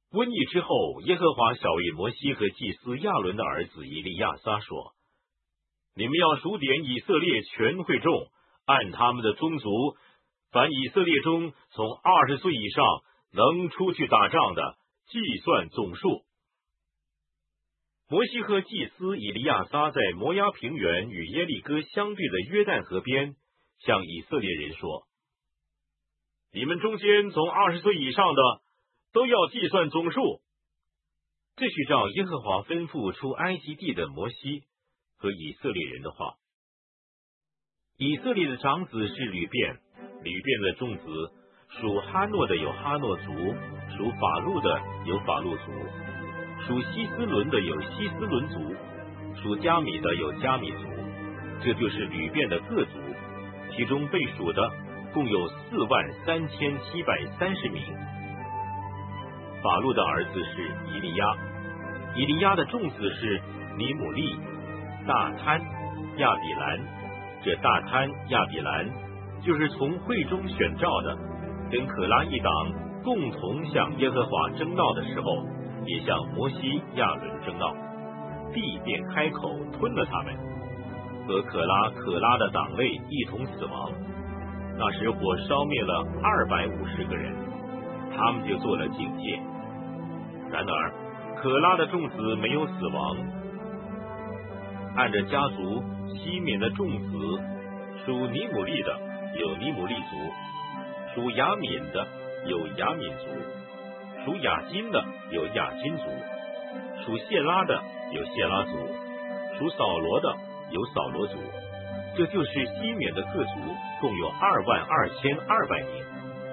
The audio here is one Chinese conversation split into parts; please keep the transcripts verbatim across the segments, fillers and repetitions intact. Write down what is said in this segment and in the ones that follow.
瘟疫之后，耶和华晓谕摩西和祭司亚伦的儿子以利亚撒说：你们要数点以色列全会众，按他们的宗族，凡以色列中从二十岁以上能出去打仗的，计算总数。摩西和祭司以利亚撒在摩押平原与耶利哥相对的约旦河边，向以色列人说：你们中间从二十岁以上的，都要计算总数。这是照耶和华吩咐出埃及地的摩西和以色列人的话。以色列的长子是吕便，吕便的众子属哈诺的有哈诺族，属法路的有法路族，属希斯伦的有希斯伦族，属加米的有加米族。这就是吕便的各族，其中被数的共有四万三千七百三十名。法路的儿子是以利亚，以利亚的众子是尼姆利、大贪、亚比兰。这大贪、亚比兰就是从会中选召的，跟可拉一党共同向耶和华争闹的时候，也向摩西、亚伦争闹，地便开口吞了他们，和可拉、可拉的党类一同死亡。那时火烧灭了二百五十个人，他们就做了警戒。然而可拉的众子没有死亡。按着家族，西缅的众子属尼姆利的有尼姆利族，属亚敏的有亚敏族，属雅金的有雅金族，属谢拉的有谢拉族，属扫罗的有扫罗族。这就是西缅的各族，共有二万二千二百名。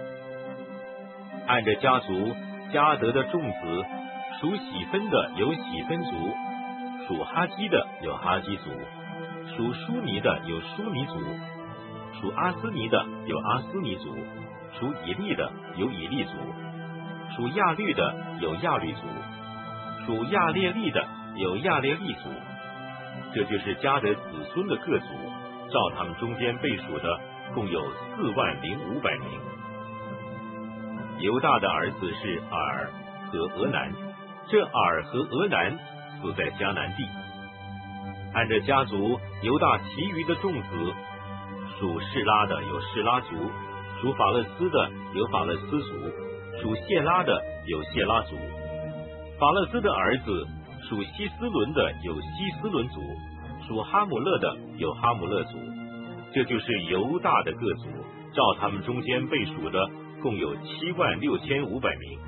按着家族，迦得的众子属喜分的有喜分族，属哈基的有哈基族，属舒尼的有舒尼族，属阿斯尼的有阿斯尼族，属以利的有以利族，属亚律的有亚律族，属亚列利的有亚列利族。这就是迦得子孙的各族，照他们中间被数的共有四万零五百名。犹大的儿子是尔和俄南，这尔和俄南死在迦南地。按着家族，犹大其余的众子属示拉的有示拉族，属法勒斯的有法勒斯族，属谢拉的有谢拉族。法勒斯的儿子属希斯伦的有希斯伦族，属哈姆勒的有哈姆勒族。这就是犹大的各族，照他们中间被数的共有七万六千五百名。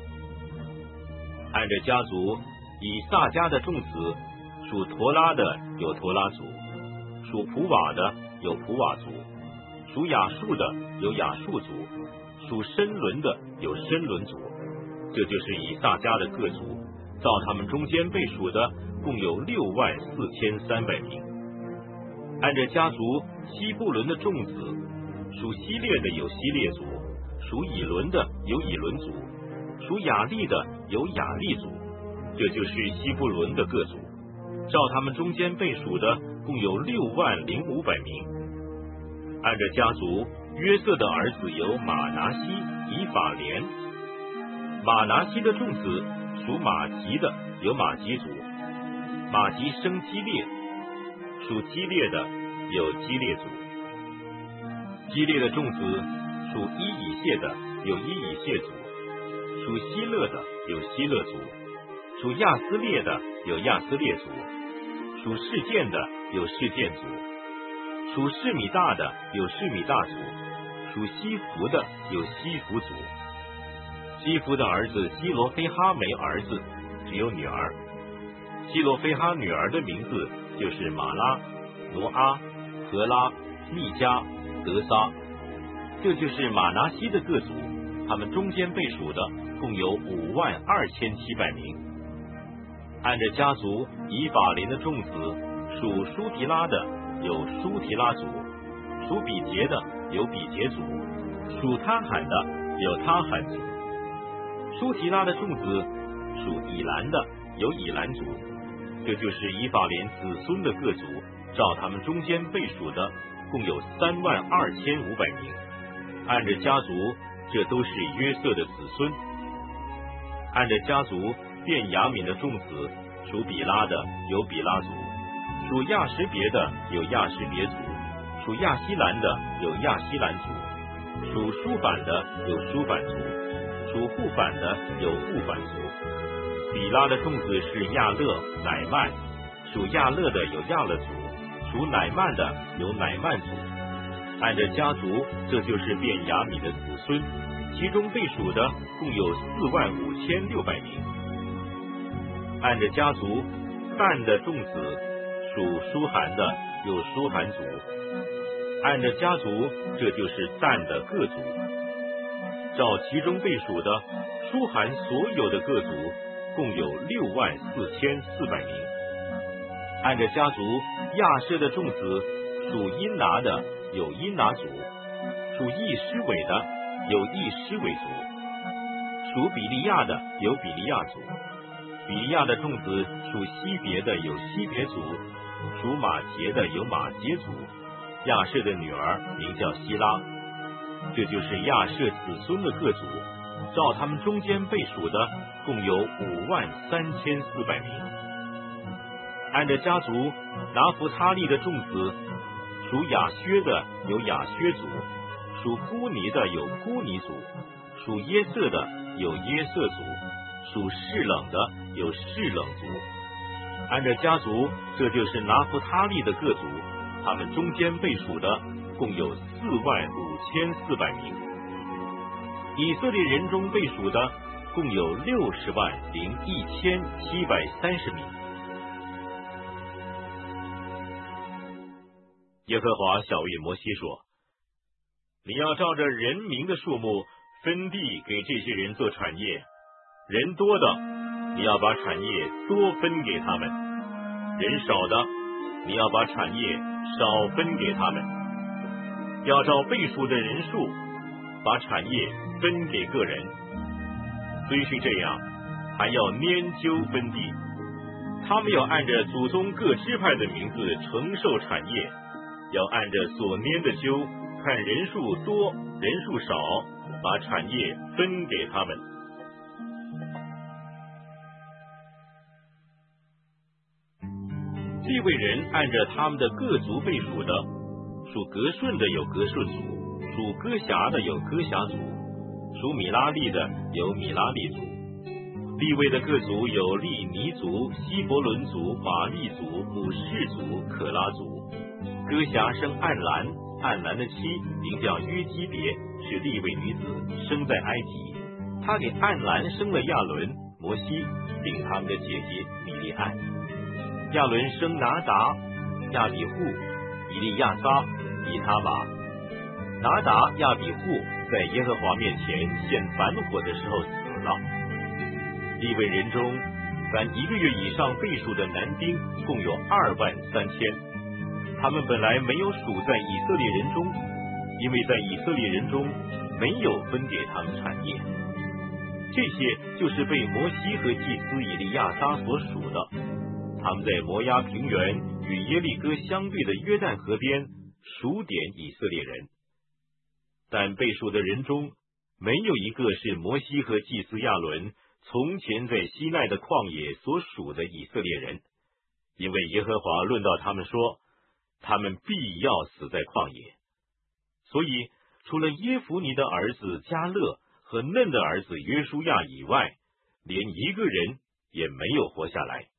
按着家族，以萨迦的众子属陀拉的有陀拉族，属普瓦的有普瓦族，属亚述的有亚述族，属申伦的有申伦族。这就是以萨迦的各族，照他们中间被数的共有六万四千三百名。按着家族，西布伦的众子属希列的有希列族，属以伦的有以伦族，属雅利的有雅利族。这就是西布伦的各族，照他们中间被数的共有六万零五百名。按着家族，约瑟的儿子有马拿西、以法莲。马拿西的众子属马吉的有马吉族，马吉生基列，属基列的有基列族。基列的众子属伊以谢的有伊以谢族，属希勒的有希勒族，属亚斯列的有亚斯列族，属示剑的有示剑族，属示米大的有示米大族，属西弗的有西弗族。西弗的儿子希罗非哈没儿子，只有女儿。希罗非哈女儿的名字就是马拉、挪阿、荷拉、密加、德撒。这就是马拿西的各族，他们中间被数的共有五万二千七百名。按着家族，以法莲的众子属舒提拉的有舒提拉族，属比杰的有比杰族，属他罕的有他罕族。舒提拉的众子属以兰的有以兰族。这就是以法莲子孙的各族，照他们中间被数的共有三万二千五百名。按着家族，这都是约瑟的子孙。 按着家族，便雅悯的众子，属比拉的有比拉族，属亚什别的有亚什别族，属亚希兰的有亚希兰族，属舒反的有舒反族，属户反的有户反族。比拉的众子是亚勒、乃曼，属亚勒的有亚勒族，属乃曼的有乃曼族。按着家族，这就是便雅悯的子孙，其中被数的共有四万五千六百名。按着家族，但的众子属舒韩的有舒韩族，按着家族，这就是但的各族。照其中被数的舒韩所有的各族共有六万四千四百名。按着家族，亚舍的众子属因拿的有因拿族，属易施韦的有易施韦族，属比利亚的有比利亚族。比利亚的众子属西别的有西别族，属马杰的有马杰族。亚舍的女儿名叫希拉。这就是亚舍子孙的各族，照他们中间被数的共有五万三千四百名。按着家族，拿弗他利的众子属亚薛的有亚薛族，属孤尼的有孤尼族，属耶色的有耶色族，属士冷的有士冷族。按着家族，这就是拿弗他利的各族，他们中间被数的共有四万五千四百名。以色列人中被数的共有六十万零一千七百三十名。耶和华晓谕摩西说：你要照着人民的数目分地给这些人做产业，人多的你要把产业多分给他们，人少的你要把产业少分给他们。要照倍数的人数把产业分给个人。虽是这样，还要拈阄分地，他们要按着祖宗各支派的名字承受产业，要按着所拈的阄，看人数多人数少，把产业分给他们。利未人按着他们的各族被数的，属革顺的有革顺族，属哥辖的有哥辖族，属米拉利的有米拉利族。利未的各族有利尼族、希伯伦族、马利族、母士族、可拉族。哥辖生暗兰，暗兰的妻名叫约基别，是利未女子，生在埃及。她给暗兰生了亚伦、摩西，并他们的姐姐米利暗。亚伦生拿达、亚比户、以利亚撒、以他玛。拿达、亚比户在耶和华面前献燔火的时候死了。利未人中，凡一个月以上倍数的男丁共有二万三千。他们本来没有属在以色列人中，因为在以色列人中没有分给他们产业。这些就是被摩西和祭司以利亚撒所属的。他们在摩押平原与耶利哥相对的约旦河边数点以色列人，但被数的人中没有一个是摩西和祭司亚伦从前在西奈的旷野所属的以色列人，因为耶和华论到他们说，他们必要死在旷野。所以除了耶孚尼的儿子迦勒和嫩的儿子约书亚以外，连一个人也没有活下来。